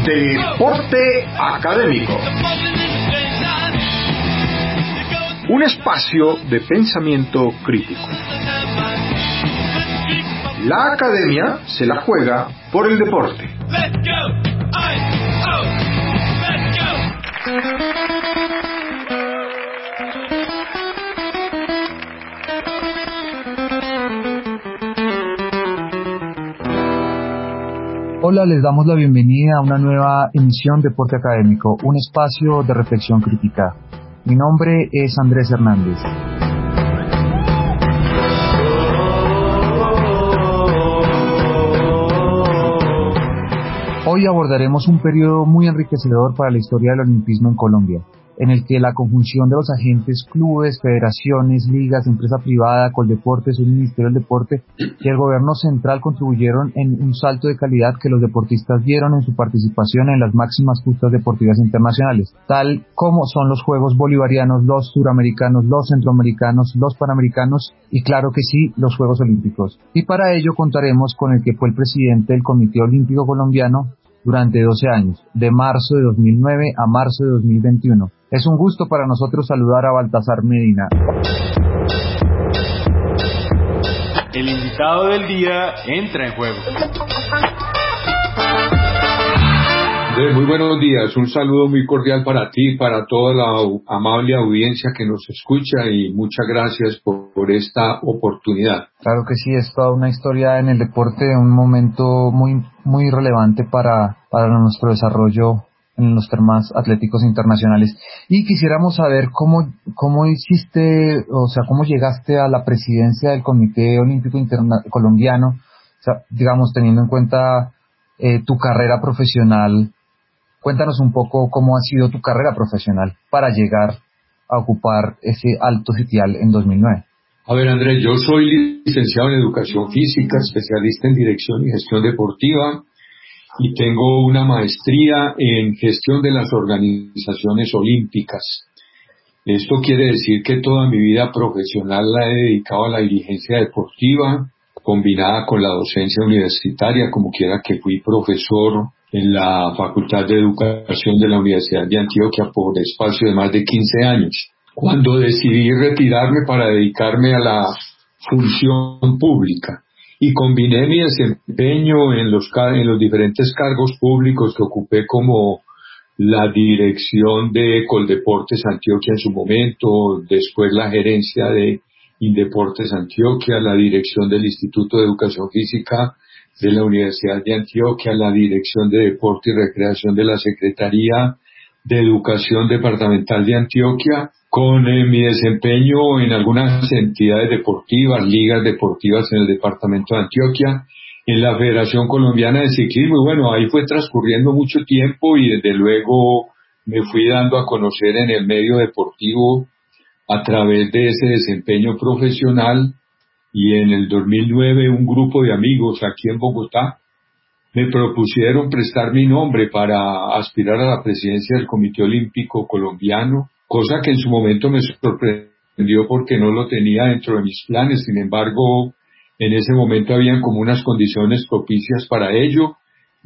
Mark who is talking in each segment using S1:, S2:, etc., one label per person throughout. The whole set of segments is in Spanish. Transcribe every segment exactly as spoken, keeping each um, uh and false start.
S1: Deporte Académico. Un espacio de pensamiento crítico. La academia se la juega por el deporte.
S2: Hola, les damos la bienvenida a una nueva emisión de Deporte Académico, un espacio de reflexión crítica. Mi nombre es Andrés Hernández. Hoy abordaremos un periodo muy enriquecedor para la historia del olimpismo en Colombia, en el que la conjunción de los agentes, clubes, federaciones, ligas, empresa privada, Coldeportes, el Ministerio del Deporte y el gobierno central contribuyeron en un salto de calidad que los deportistas dieron en su participación en las máximas justas deportivas internacionales, tal como son los Juegos Bolivarianos, los Suramericanos, los Centroamericanos, los Panamericanos y, claro que sí, los Juegos Olímpicos. Y para ello contaremos con el que fue el presidente del Comité Olímpico Colombiano durante doce años, de marzo de dos mil nueve a marzo de dos mil veintiuno. Es un gusto para nosotros saludar a Baltasar Medina.
S3: El invitado del día entra en juego.
S4: Muy buenos días, un saludo muy cordial para ti, para toda la amable audiencia que nos escucha y muchas gracias por, por esta oportunidad.
S2: Claro que sí, es toda una historia en el deporte, un momento muy muy relevante para, para nuestro desarrollo en los temas atléticos internacionales. Y quisiéramos saber cómo, cómo hiciste, o sea, cómo llegaste a la presidencia del Comité Olímpico Interna- Colombiano, o sea, digamos, teniendo en cuenta eh, tu carrera profesional. Cuéntanos un poco cómo ha sido tu carrera profesional para llegar a ocupar ese alto sitial en dos mil nueve.
S4: A ver, Andrés, yo soy licenciado en Educación Física, especialista en Dirección y Gestión Deportiva, y tengo una maestría en Gestión de las Organizaciones Olímpicas. Esto quiere decir que toda mi vida profesional la he dedicado a la dirigencia deportiva, combinada con la docencia universitaria, como quiera que fui profesor en la Facultad de Educación de la Universidad de Antioquia por espacio de más de quince años. Cuando decidí retirarme para dedicarme a la función pública y combiné mi desempeño en los, en los diferentes cargos públicos que ocupé, como la dirección de Coldeportes Antioquia en su momento, después la gerencia de Indeportes Antioquia, la dirección del Instituto de Educación Física de la Universidad de Antioquia, la dirección de Deporte y Recreación de la Secretaría de Educación Departamental de Antioquia, con eh, mi desempeño en algunas entidades deportivas, ligas deportivas en el departamento de Antioquia, en la Federación Colombiana de Ciclismo, y bueno, ahí fue transcurriendo mucho tiempo y desde luego me fui dando a conocer en el medio deportivo a través de ese desempeño profesional. Y en el dos mil nueve un grupo de amigos aquí en Bogotá me propusieron prestar mi nombre para aspirar a la presidencia del Comité Olímpico Colombiano, cosa que en su momento me sorprendió porque no lo tenía dentro de mis planes. Sin embargo, en ese momento habían como unas condiciones propicias para ello.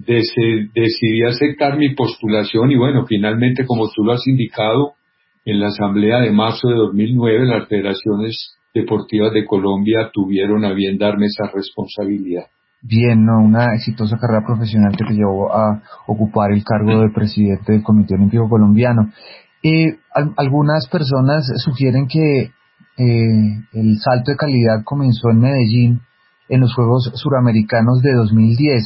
S4: Dec- decidí aceptar mi postulación y bueno, finalmente, como tú lo has indicado, en la asamblea de marzo de dos mil nueve las federaciones deportivas de Colombia tuvieron a bien darme esa responsabilidad.
S2: Bien, ¿no? Una exitosa carrera profesional que te llevó a ocupar el cargo de presidente del Comité Olímpico Colombiano. Eh, al- algunas personas sugieren que eh, el salto de calidad comenzó en Medellín en los Juegos Suramericanos de dos mil diez.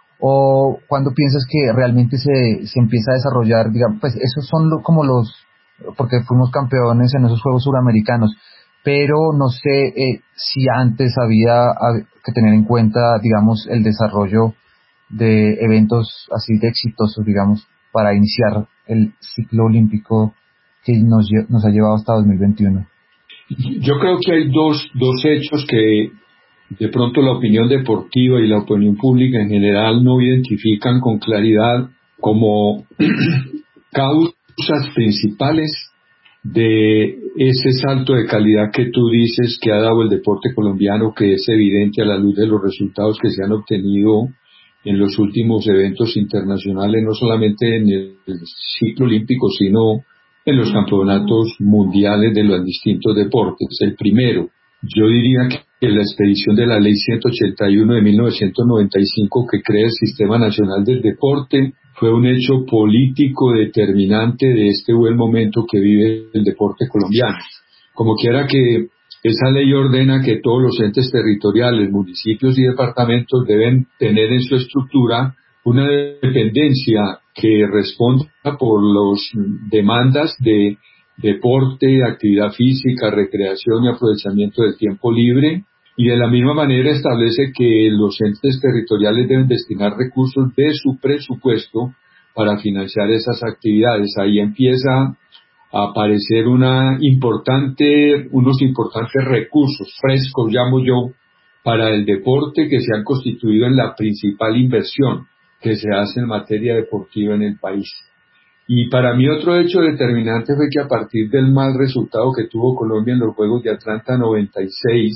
S2: ¿O cuando piensas que realmente se, se empieza a desarrollar, digamos, pues esos son lo- como los, porque fuimos campeones en esos Juegos Suramericanos, pero no sé eh, si antes había hab- que tener en cuenta, digamos, el desarrollo de eventos así de exitosos, digamos, para iniciar el ciclo olímpico que nos, lle- nos ha llevado hasta dos mil veintiuno.
S4: Yo creo que hay dos, dos hechos que de pronto la opinión deportiva y la opinión pública en general no identifican con claridad como causas principales de ese salto de calidad que tú dices que ha dado el deporte colombiano, que es evidente a la luz de los resultados que se han obtenido en los últimos eventos internacionales, no solamente en el, el ciclo olímpico, sino en los campeonatos mundiales de los distintos deportes. El primero, yo diría que la expedición de la Ley ciento ochenta y uno de mil novecientos noventa y cinco, que crea el Sistema Nacional del Deporte, fue un hecho político determinante de este buen momento que vive el deporte colombiano. Como quiera que esa ley ordena que todos los entes territoriales, municipios y departamentos deben tener en su estructura una dependencia que responda por las demandas de deporte, actividad física, recreación y aprovechamiento del tiempo libre, y de la misma manera establece que los entes territoriales deben destinar recursos de su presupuesto para financiar esas actividades. Ahí empieza a aparecer una importante, unos importantes recursos frescos, llamo yo, para el deporte, que se han constituido en la principal inversión que se hace en materia deportiva en el país. Y para mí otro hecho determinante fue que a partir del mal resultado que tuvo Colombia en los Juegos de Atlanta noventa y seis,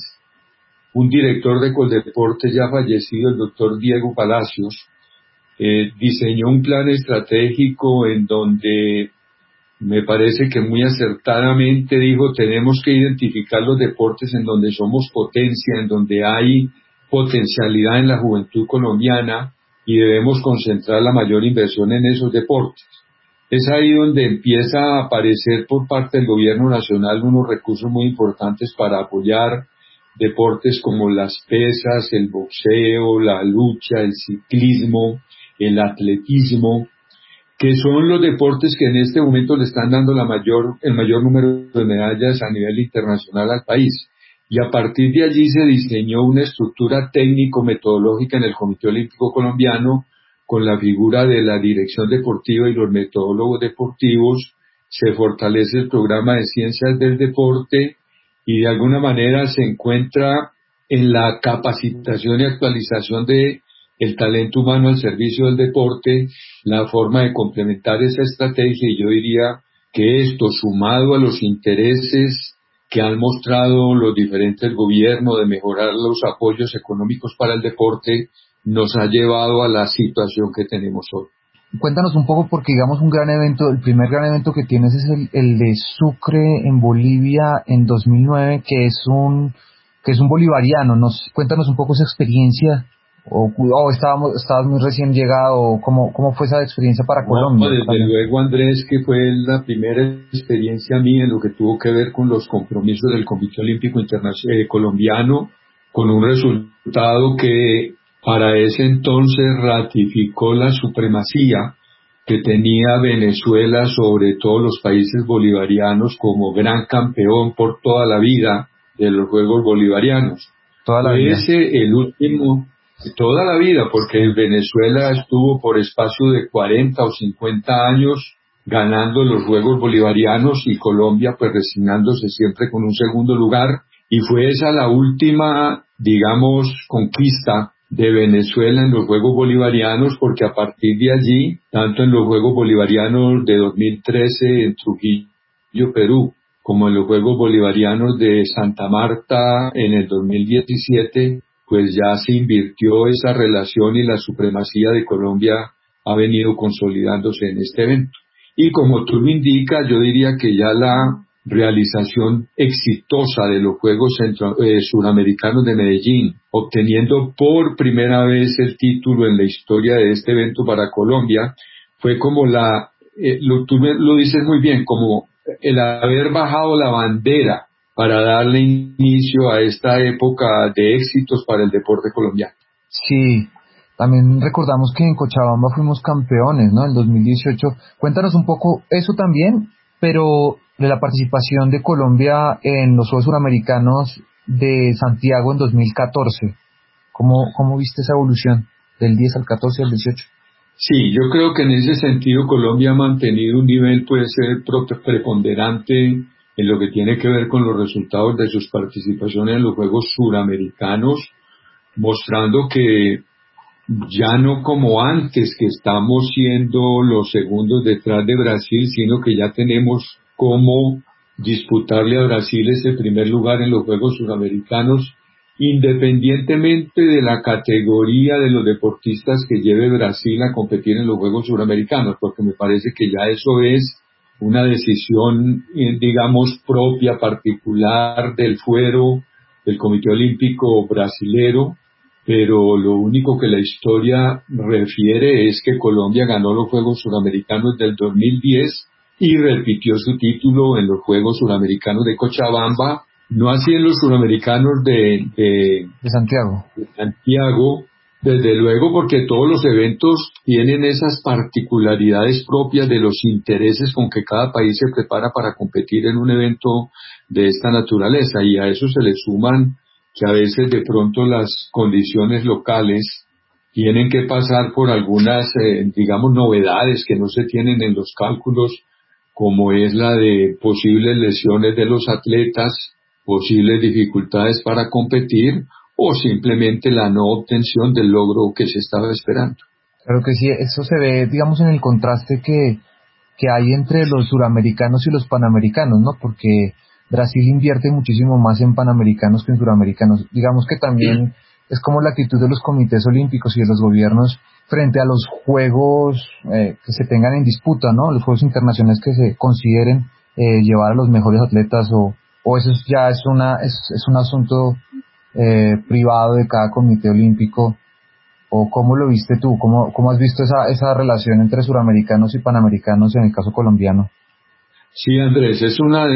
S4: un director de Coldeportes ya fallecido, el doctor Diego Palacios, eh, diseñó un plan estratégico en donde me parece que muy acertadamente dijo: tenemos que identificar los deportes en donde somos potencia, en donde hay potencialidad en la juventud colombiana, y debemos concentrar la mayor inversión en esos deportes. Es ahí donde empieza a aparecer por parte del gobierno nacional unos recursos muy importantes para apoyar deportes como las pesas, el boxeo, la lucha, el ciclismo, el atletismo, que son los deportes que en este momento le están dando la mayor, el mayor número de medallas a nivel internacional al país. Y a partir de allí se diseñó una estructura técnico-metodológica en el Comité Olímpico Colombiano, con la figura de la dirección deportiva y los metodólogos deportivos. Se fortalece el programa de ciencias del deporte y de alguna manera se encuentra en la capacitación y actualización de el talento humano al servicio del deporte, la forma de complementar esa estrategia. Y yo diría que esto, sumado a los intereses que han mostrado los diferentes gobiernos de mejorar los apoyos económicos para el deporte, nos ha llevado a la situación que tenemos hoy.
S2: Cuéntanos un poco, porque digamos un gran evento, el primer gran evento que tienes es el, el de Sucre en Bolivia en dos mil nueve, que es un que es un bolivariano. Nos cuéntanos un poco esa experiencia, o, o estábamos estabas muy recién llegado, o cómo cómo fue esa experiencia para
S4: No,
S2: Colombia.
S4: desde
S2: para...
S4: luego, Andrés, que fue la primera experiencia mía en lo que tuvo que ver con los compromisos del Comité Olímpico Internacional eh, colombiano, con un resultado que para ese entonces ratificó la supremacía que tenía Venezuela sobre todos los países bolivarianos como gran campeón por toda la vida de los Juegos Bolivarianos.
S2: Toda la
S4: Fue
S2: vida.
S4: ese el último, toda la vida, porque Venezuela estuvo por espacio de cuarenta o cincuenta años ganando los Juegos Bolivarianos, y Colombia pues resignándose siempre con un segundo lugar, y fue esa la última, digamos, conquista de Venezuela en los Juegos Bolivarianos, porque a partir de allí, tanto en los Juegos Bolivarianos de dos mil trece en Trujillo, Perú, como en los Juegos Bolivarianos de Santa Marta en el dos mil diecisiete, pues ya se invirtió esa relación y la supremacía de Colombia ha venido consolidándose en este evento. Y como tú lo indicas, yo diría que ya la realización exitosa de los Juegos Centro, eh, Suramericanos de Medellín, obteniendo por primera vez el título en la historia de este evento para Colombia, fue como la, eh, lo, tú lo dices muy bien, como el haber bajado la bandera para darle inicio a esta época de éxitos para el deporte colombiano.
S2: Sí, también recordamos que en Cochabamba fuimos campeones, ¿no? En dos mil dieciocho. Cuéntanos un poco eso también, pero de la participación de Colombia en los Juegos Suramericanos de Santiago en dos mil catorce. ¿Cómo, cómo viste esa evolución del diez al catorce al dieciocho?
S4: Sí, yo creo que en ese sentido Colombia ha mantenido un nivel, puede ser preponderante en lo que tiene que ver con los resultados de sus participaciones en los Juegos Suramericanos, mostrando que ya no como antes, que estamos siendo los segundos detrás de Brasil, sino que ya tenemos cómo disputarle a Brasil ese primer lugar en los Juegos Suramericanos, independientemente de la categoría de los deportistas que lleve Brasil a competir en los Juegos Suramericanos, porque me parece que ya eso es una decisión, digamos, propia, particular del fuero del Comité Olímpico Brasilero, pero lo único que la historia refiere es que Colombia ganó los Juegos Suramericanos del dos mil diez y repitió su título en los Juegos Suramericanos de Cochabamba, no así en los Suramericanos de, de,
S2: de Santiago.
S4: de Santiago, desde luego, porque todos los eventos tienen esas particularidades propias de los intereses con que cada país se prepara para competir en un evento de esta naturaleza, y a eso se le suman que a veces de pronto las condiciones locales tienen que pasar por algunas, eh, digamos, novedades que no se tienen en los cálculos, como es la de posibles lesiones de los atletas, posibles dificultades para competir, o simplemente la no obtención del logro que se estaba esperando.
S2: Claro que sí, eso se ve, digamos, en el contraste que, que hay entre los suramericanos y los panamericanos, ¿no? Porque Brasil invierte muchísimo más en panamericanos que en suramericanos. Digamos que también es como la actitud de los comités olímpicos y de los gobiernos frente a los juegos eh, que se tengan en disputa, ¿no? Los juegos internacionales que se consideren eh, llevar a los mejores atletas, o, o eso ya es una es, es un asunto eh, privado de cada comité olímpico. ¿O cómo lo viste tú? ¿Cómo, cómo has visto esa, esa relación entre suramericanos y panamericanos en el caso colombiano?
S4: Sí, Andrés, es una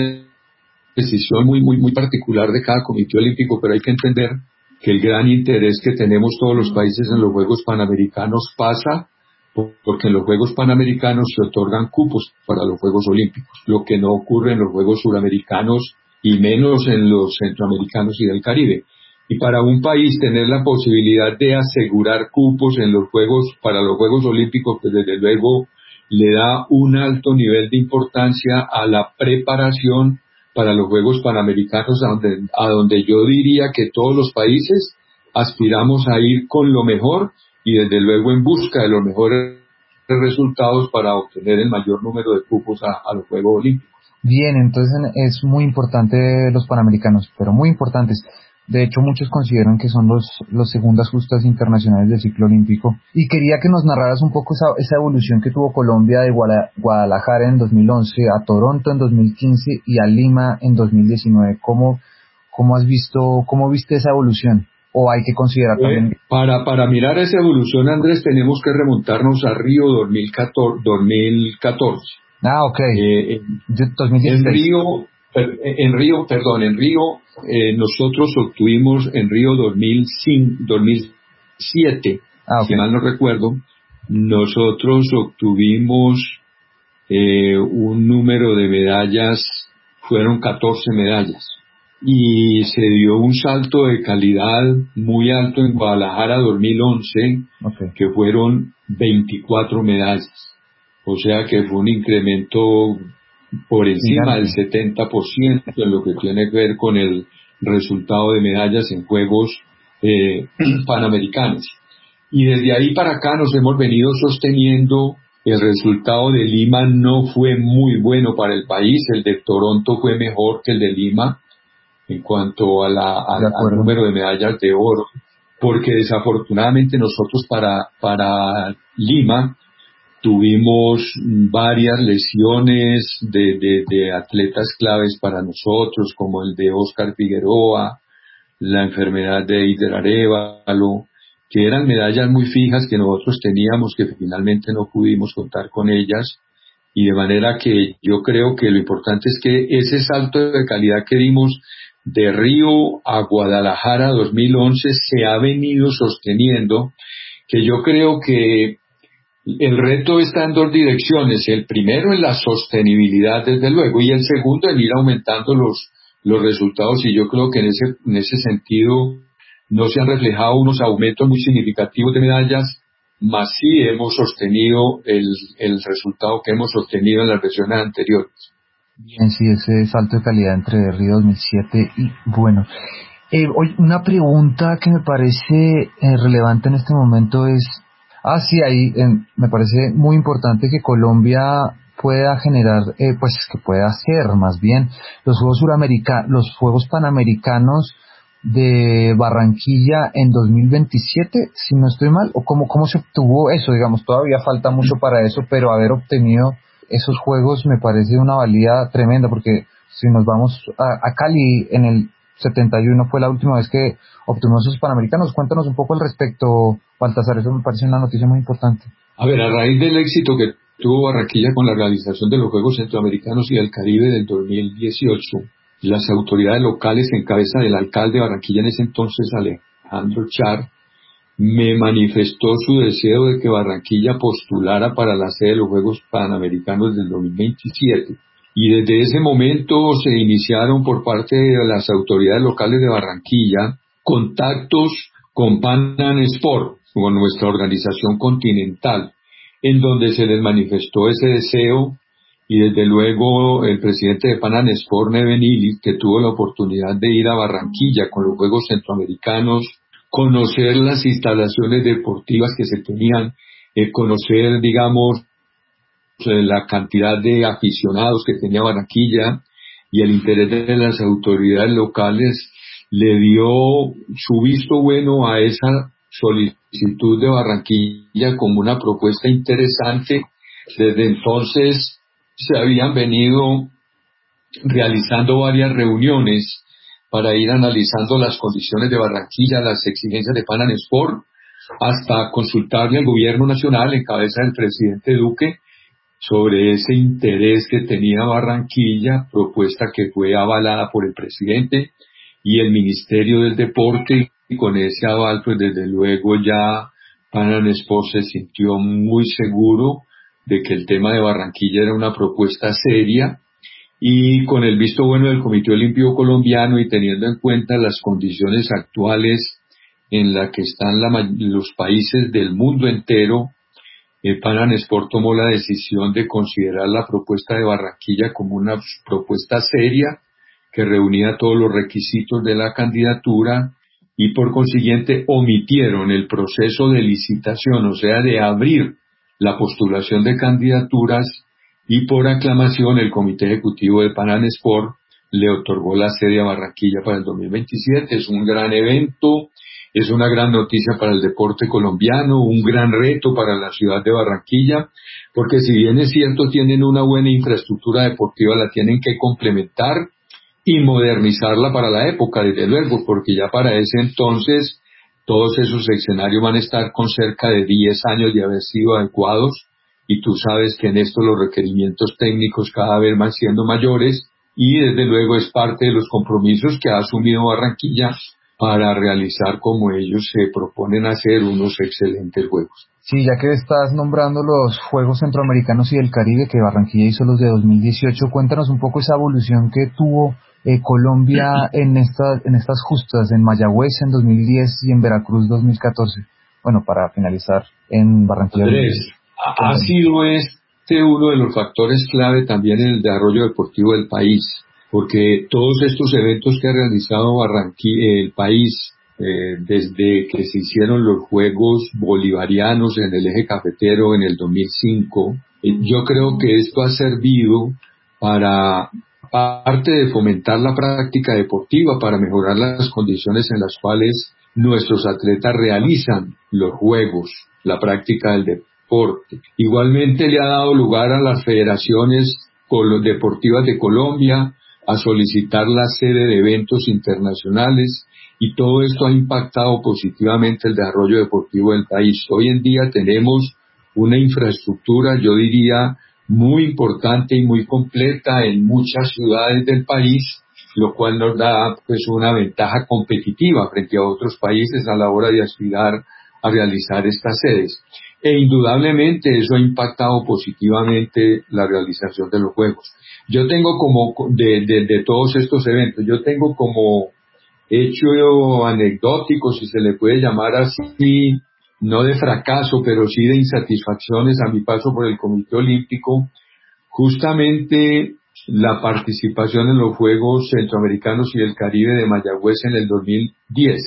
S4: decisión muy, muy, muy particular de cada comité olímpico, pero hay que entender que el gran interés que tenemos todos los países en los Juegos Panamericanos pasa porque en los Juegos Panamericanos se otorgan cupos para los Juegos Olímpicos, lo que no ocurre en los Juegos Suramericanos y menos en los centroamericanos y del Caribe. Y para un país tener la posibilidad de asegurar cupos en los Juegos, para los Juegos Olímpicos, pues desde luego le da un alto nivel de importancia a la preparación para los Juegos Panamericanos, a donde, a donde yo diría que todos los países aspiramos a ir con lo mejor y desde luego en busca de los mejores resultados para obtener el mayor número de cupos a, a los Juegos Olímpicos.
S2: Bien, entonces es muy importante los Panamericanos, pero muy importantes. De hecho, muchos consideran que son los, los segundas justas internacionales del ciclo olímpico. Y quería que nos narraras un poco esa, esa evolución que tuvo Colombia de Guadalajara en dos mil once a Toronto en dos mil quince y a Lima en dos mil diecinueve. ¿Cómo, cómo has visto, cómo viste esa evolución? ¿O hay que considerar
S4: eh,
S2: también?
S4: Para, para mirar esa evolución, Andrés, tenemos que remontarnos a Río dos mil catorce.
S2: Ah, ok.
S4: Eh, en,
S2: dos mil dieciséis.
S4: En Río... En Río, perdón, en Río eh, nosotros obtuvimos en Río dos mil siete, ah, okay. Si mal no recuerdo, nosotros obtuvimos eh, un número de medallas, fueron catorce medallas, y se dio un salto de calidad muy alto en Guadalajara dos mil once, okay. Que fueron veinticuatro medallas, o sea que fue un incremento por encima del setenta por ciento en lo que tiene que ver con el resultado de medallas en Juegos eh, Panamericanos. Y desde ahí para acá nos hemos venido sosteniendo. El resultado de Lima no fue muy bueno para el país, el de Toronto fue mejor que el de Lima en cuanto a la, a, al número de medallas de oro, porque desafortunadamente nosotros para, para Lima tuvimos varias lesiones de, de, de atletas claves para nosotros, como el de Oscar Figueroa, la enfermedad de Eider Arévalo, que eran medallas muy fijas que nosotros teníamos, que finalmente no pudimos contar con ellas, y de manera que yo creo que lo importante es que ese salto de calidad que dimos de Río a Guadalajara dos mil once se ha venido sosteniendo, que yo creo que el reto está en dos direcciones. El primero en la sostenibilidad, desde luego, y el segundo en ir aumentando los, los resultados, y yo creo que en ese, en ese sentido no se han reflejado unos aumentos muy significativos de medallas, más sí hemos sostenido el, el resultado que hemos obtenido en las versiones anteriores.
S2: Bien, sí, ese salto de calidad entre Río dos mil siete y bueno. Eh, hoy una pregunta que me parece eh, relevante en este momento es, ah, sí, ahí eh, me parece muy importante que Colombia pueda generar, eh, pues que pueda hacer más bien los Juegos Suramericanos, los Juegos Panamericanos de Barranquilla en dos mil veintisiete, si no estoy mal, o cómo, cómo se obtuvo eso, digamos, todavía falta mucho para eso, pero haber obtenido esos juegos me parece una valía tremenda, porque si nos vamos a, a Cali en el setenta y uno fue la última vez que obtuvimos esos Panamericanos. Cuéntanos un poco al respecto, Baltasar, eso me parece una noticia muy importante.
S4: A ver, a raíz del éxito que tuvo Barranquilla con la realización de los Juegos Centroamericanos y del Caribe del dos mil dieciocho, las autoridades locales en cabeza del alcalde de Barranquilla en ese entonces, Alejandro Char, me manifestó su deseo de que Barranquilla postulara para la sede de los Juegos Panamericanos del dos mil veintisiete. Y desde ese momento se iniciaron por parte de las autoridades locales de Barranquilla contactos con Pan Am Sport, con nuestra organización continental, en donde se les manifestó ese deseo, y desde luego el presidente de Pan Am Sport, Neven Illich, que tuvo la oportunidad de ir a Barranquilla con los Juegos Centroamericanos, conocer las instalaciones deportivas que se tenían, eh, conocer, digamos, la cantidad de aficionados que tenía Barranquilla, y el interés de las autoridades locales le dio su visto bueno a esa solicitud de Barranquilla como una propuesta interesante. Desde entonces se habían venido realizando varias reuniones para ir analizando las condiciones de Barranquilla, las exigencias de Pan Am Sport, hasta consultarle al gobierno nacional en cabeza del presidente Duque sobre ese interés que tenía Barranquilla, propuesta que fue avalada por el presidente y el Ministerio del Deporte, y con ese aval, pues desde luego ya Pan Am Sport se sintió muy seguro de que el tema de Barranquilla era una propuesta seria, y con el visto bueno del Comité Olímpico Colombiano y teniendo en cuenta las condiciones actuales en las que están la, los países del mundo entero, el Pan Am Sport tomó la decisión de considerar la propuesta de Barranquilla como una propuesta seria que reunía todos los requisitos de la candidatura, y por consiguiente omitieron el proceso de licitación, o sea, de abrir la postulación de candidaturas, y por aclamación el Comité Ejecutivo de Pan Am Sport le otorgó la sede a Barranquilla para el dos mil veintisiete. Es un gran evento, es una gran noticia para el deporte colombiano, un gran reto para la ciudad de Barranquilla, porque si bien es cierto tienen una buena infraestructura deportiva, la tienen que complementar y modernizarla para la época, desde luego, porque ya para ese entonces todos esos escenarios van a estar con cerca de diez años de haber sido adecuados, y tú sabes que en esto los requerimientos técnicos cada vez van siendo mayores, y desde luego es parte de los compromisos que ha asumido Barranquilla para realizar, como ellos se proponen hacer, unos excelentes juegos.
S2: Sí, ya que estás nombrando los Juegos Centroamericanos y del Caribe, que Barranquilla hizo los de dos mil dieciocho, cuéntanos un poco esa evolución que tuvo eh, Colombia en estas en estas justas, en Mayagüez en dos mil diez y en Veracruz dos mil catorce. Bueno, para finalizar en Barranquilla.
S4: Andrés, ha sido este uno de los factores clave también en el desarrollo deportivo del país, porque todos estos eventos que ha realizado Barranquilla, el país, eh, desde que se hicieron los Juegos Bolivarianos en el eje cafetero en el dos mil cinco, eh, yo creo que esto ha servido para, aparte de fomentar la práctica deportiva, para mejorar las condiciones en las cuales nuestros atletas realizan los Juegos, la práctica del deporte. Igualmente le ha dado lugar a las federaciones deportivas de Colombia a solicitar la sede de eventos internacionales, y todo esto ha impactado positivamente el desarrollo deportivo del país. Hoy en día tenemos una infraestructura, yo diría, muy importante y muy completa en muchas ciudades del país, lo cual nos da pues una ventaja competitiva frente a otros países a la hora de aspirar a realizar estas sedes. E indudablemente eso ha impactado positivamente la realización de los Juegos. Yo tengo como, de, de, de todos estos eventos, yo tengo como hecho anecdótico, si se le puede llamar así, no de fracaso, pero sí de insatisfacciones a mi paso por el Comité Olímpico, justamente la participación en los Juegos Centroamericanos y del Caribe de Mayagüez en el dos mil diez,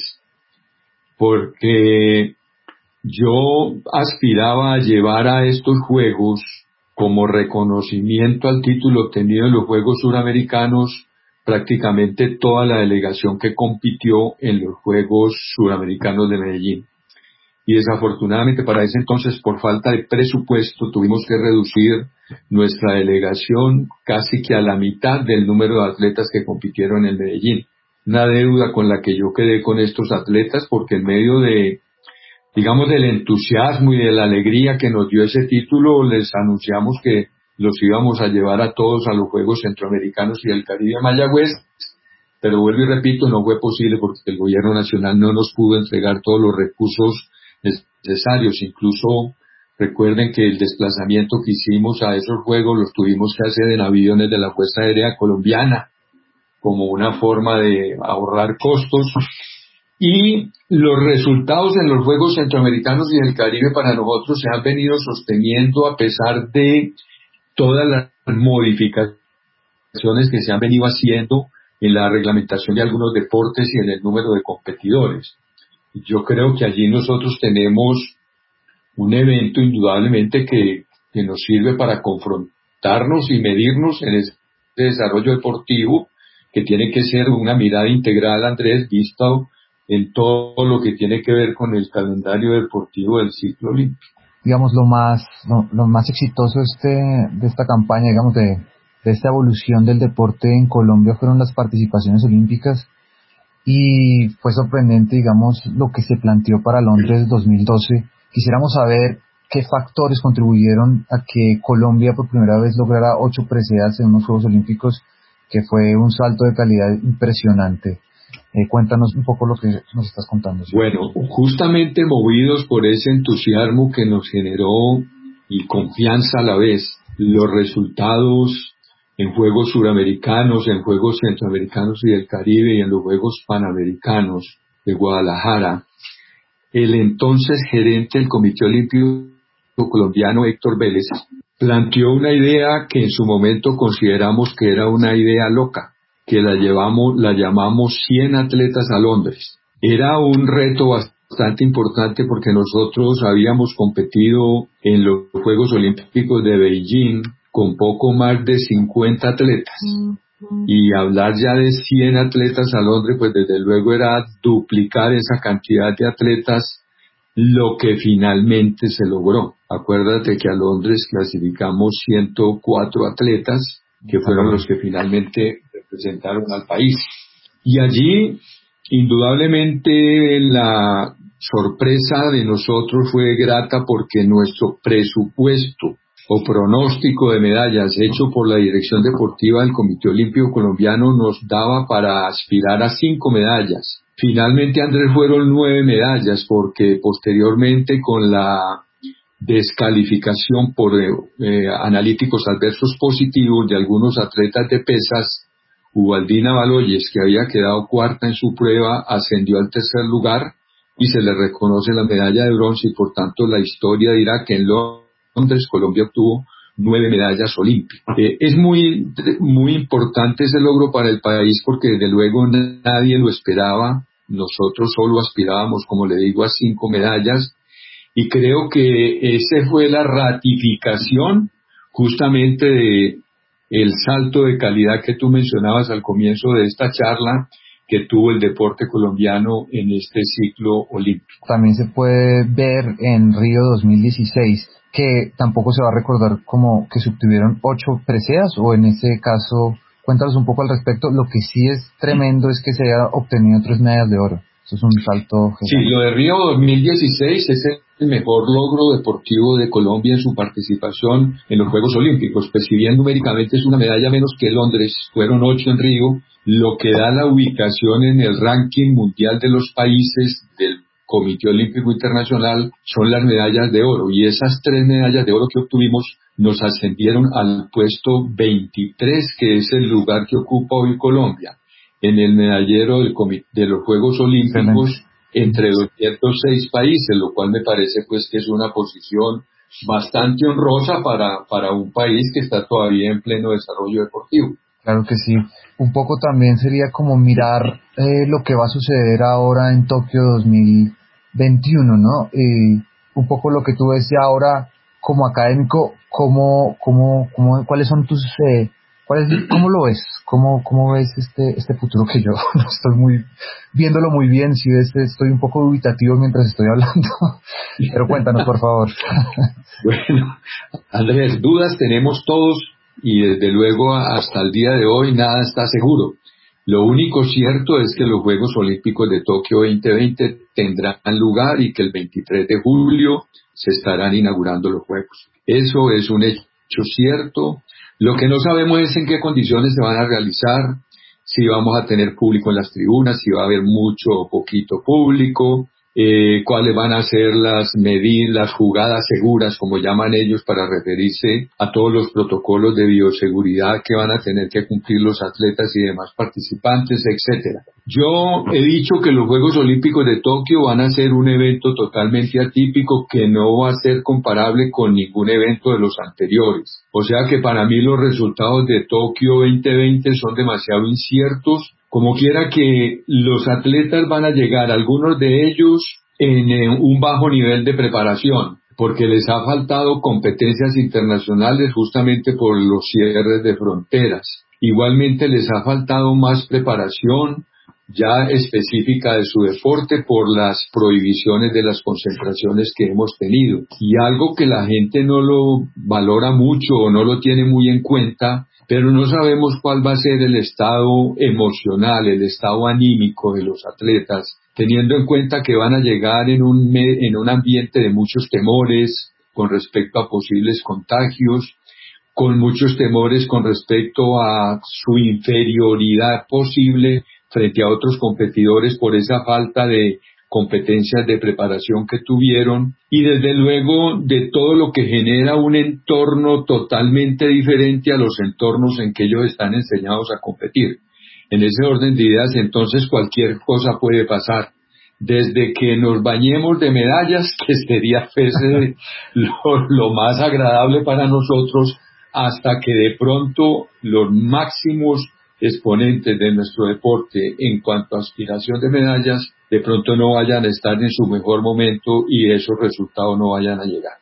S4: porque yo aspiraba a llevar a estos Juegos como reconocimiento al título obtenido en los Juegos Suramericanos prácticamente toda la delegación que compitió en los Juegos Suramericanos de Medellín. Y desafortunadamente para ese entonces, por falta de presupuesto, tuvimos que reducir nuestra delegación casi que a la mitad del número de atletas que compitieron en Medellín. Una deuda con la que yo quedé con estos atletas, porque en medio de, digamos, del entusiasmo y de la alegría que nos dio ese título, les anunciamos que los íbamos a llevar a todos a los Juegos Centroamericanos y del Caribe a Mayagüez, pero vuelvo y repito, no fue posible porque el gobierno nacional no nos pudo entregar todos los recursos necesarios. Incluso recuerden que el desplazamiento que hicimos a esos Juegos los tuvimos que hacer en aviones de la Fuerza Aérea Colombiana, como una forma de ahorrar costos. Y los resultados en los Juegos Centroamericanos y del Caribe para nosotros se han venido sosteniendo a pesar de todas las modificaciones que se han venido haciendo en la reglamentación de algunos deportes y en el número de competidores. Yo creo que allí nosotros tenemos un evento indudablemente que, que nos sirve para confrontarnos y medirnos en este desarrollo deportivo, que tiene que ser una mirada integral, Andrés, visto en todo lo que tiene que ver con el calendario deportivo del ciclo olímpico.
S2: Digamos, lo más lo, lo más exitoso de, este, de esta campaña, digamos, de, de esta evolución del deporte en Colombia fueron las participaciones olímpicas, y fue sorprendente, digamos, lo que se planteó para Londres dos mil doce. Quisiéramos saber qué factores contribuyeron a que Colombia por primera vez lograra ocho preseas en unos Juegos Olímpicos, que fue un salto de calidad impresionante. Eh, cuéntanos un poco lo que nos estás contando.
S4: Bueno, justamente movidos por ese entusiasmo que nos generó y confianza a la vez, los resultados en Juegos Suramericanos, en Juegos Centroamericanos y del Caribe y en los Juegos Panamericanos de Guadalajara, el entonces gerente del Comité Olímpico Colombiano, Héctor Vélez, planteó una idea que en su momento consideramos que era una idea loca, que la llevamos, la llamamos cien atletas a Londres. Era un reto bastante importante porque nosotros habíamos competido en los Juegos Olímpicos de Beijing con poco más de cincuenta atletas. Y hablar ya de cien atletas a Londres, pues desde luego era duplicar esa cantidad de atletas, lo que finalmente se logró. Acuérdate que a Londres clasificamos ciento cuatro atletas, que fueron los que finalmente representaron al país. Y allí, indudablemente, la sorpresa de nosotros fue grata porque nuestro presupuesto o pronóstico de medallas hecho por la Dirección Deportiva del Comité Olímpico Colombiano nos daba para aspirar a cinco medallas. Finalmente, Andrés, fueron nueve medallas porque posteriormente con la descalificación por eh, analíticos adversos positivos de algunos atletas de pesas, Ubaldina Baloyes, que había quedado cuarta en su prueba, ascendió al tercer lugar y se le reconoce la medalla de bronce, y por tanto la historia dirá que en Londres Colombia obtuvo nueve medallas olímpicas. Eh, es muy, muy importante ese logro para el país porque desde luego nadie lo esperaba. Nosotros solo aspirábamos, como le digo, a cinco medallas, y creo que esa fue la ratificación justamente de el salto de calidad que tú mencionabas al comienzo de esta charla que tuvo el deporte colombiano en este ciclo olímpico.
S2: También se puede ver en Río dos mil dieciséis que tampoco se va a recordar como que se obtuvieron ocho preseas, o en ese caso, cuéntanos un poco al respecto. Lo que sí es tremendo es que se haya obtenido tres medallas de oro. Eso es un salto gigante.
S4: Sí, lo de Río dos mil dieciséis es el mejor logro deportivo de Colombia en su participación en los Juegos Olímpicos. Pues si bien numéricamente es una medalla menos que Londres, fueron ocho en Río, lo que da la ubicación en el ranking mundial de los países del Comité Olímpico Internacional son las medallas de oro, y esas tres medallas de oro que obtuvimos nos ascendieron al puesto veintitrés, que es el lugar que ocupa hoy Colombia en el medallero del comité, de los Juegos Olímpicos. Excelente. Entre doscientos seis países, lo cual me parece pues que es una posición bastante honrosa para, para un país que está todavía en pleno desarrollo deportivo.
S2: Claro que sí. Un poco también sería como mirar eh, lo que va a suceder ahora en Tokio dos mil veintiuno, ¿no? Eh, un poco lo que tú ves ya ahora como académico, cómo, cómo, cómo, cuáles son tus eh, ¿Cuál es, ¿Cómo lo ves? ¿Cómo, cómo ves este, este futuro que yo no estoy muy, viéndolo muy bien? Si ves, estoy un poco dubitativo mientras estoy hablando, pero cuéntanos, por favor.
S4: Bueno, Andrés, dudas tenemos todos y desde luego hasta el día de hoy nada está seguro. Lo único cierto es que los Juegos Olímpicos de Tokio veinte veinte tendrán lugar y que el veintitrés de julio se estarán inaugurando los Juegos. Eso es un hecho cierto. Lo que no sabemos es en qué condiciones se van a realizar, si vamos a tener público en las tribunas, si va a haber mucho o poquito público, eh, cuáles van a ser las medidas, las jugadas seguras, como llaman ellos, para referirse a todos los protocolos de bioseguridad que van a tener que cumplir los atletas y demás participantes, etcétera. Yo he dicho que los Juegos Olímpicos de Tokio van a ser un evento totalmente atípico que no va a ser comparable con ningún evento de los anteriores. O sea que para mí los resultados de Tokio veinte veinte son demasiado inciertos. Como quiera que los atletas van a llegar, algunos de ellos en eh, un bajo nivel de preparación, porque les ha faltado competencias internacionales justamente por los cierres de fronteras. Igualmente les ha faltado más preparación ya específica de su deporte por las prohibiciones de las concentraciones que hemos tenido. Y algo que la gente no lo valora mucho o no lo tiene muy en cuenta, pero no sabemos cuál va a ser el estado emocional, el estado anímico de los atletas, teniendo en cuenta que van a llegar en un, en un ambiente de muchos temores con respecto a posibles contagios, con muchos temores con respecto a su inferioridad posible frente a otros competidores por esa falta de competencias de preparación que tuvieron, y desde luego de todo lo que genera un entorno totalmente diferente a los entornos en que ellos están enseñados a competir. En ese orden de ideas, entonces cualquier cosa puede pasar. Desde que nos bañemos de medallas, que sería pues, eh, lo, lo más agradable para nosotros, hasta que de pronto los máximos exponentes de nuestro deporte en cuanto a aspiración de medallas, de pronto no vayan a estar en su mejor momento y esos resultados no vayan a llegar.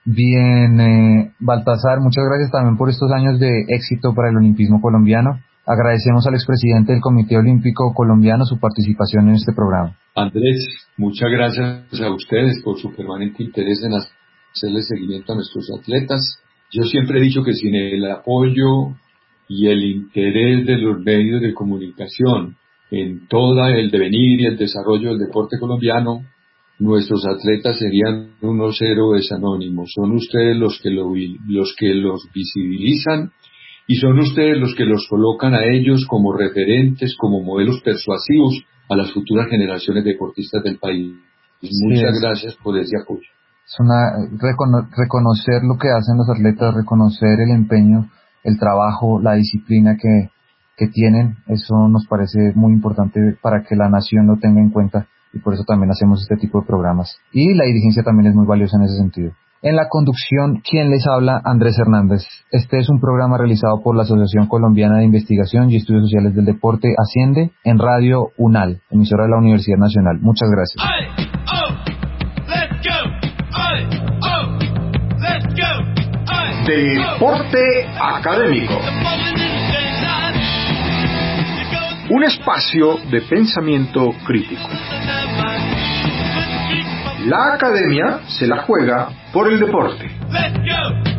S2: Bien, eh, Baltasar, muchas gracias también por estos años de éxito para el olimpismo colombiano. Agradecemos al expresidente del Comité Olímpico Colombiano su participación en este programa.
S4: Andrés, muchas gracias a ustedes por su permanente interés en hacerle seguimiento a nuestros atletas. Yo siempre he dicho que sin el apoyo y el interés de los medios de comunicación en todo el devenir y el desarrollo del deporte colombiano, nuestros atletas serían unos héroes anónimos. Son ustedes los que, lo, los que los visibilizan y son ustedes los que los colocan a ellos como referentes, como modelos persuasivos a las futuras generaciones deportistas del país. Sí, muchas es. gracias por ese apoyo.
S2: Es una, recono, reconocer lo que hacen los atletas, reconocer el empeño, el trabajo, la disciplina que, que tienen, eso nos parece muy importante para que la nación lo tenga en cuenta y por eso también hacemos este tipo de programas. Y la dirigencia también es muy valiosa en ese sentido. En la conducción, ¿quién les habla? Andrés Hernández. Este es un programa realizado por la Asociación Colombiana de Investigación y Estudios Sociales del Deporte, Asciende, en Radio UNAL, emisora de la Universidad Nacional. Muchas gracias.
S5: Ay, oh, let's go. Ay, oh, let's go. Ay,
S1: Deporte Académico. Un espacio de pensamiento crítico. La academia se la juega por el deporte.
S5: Let's go.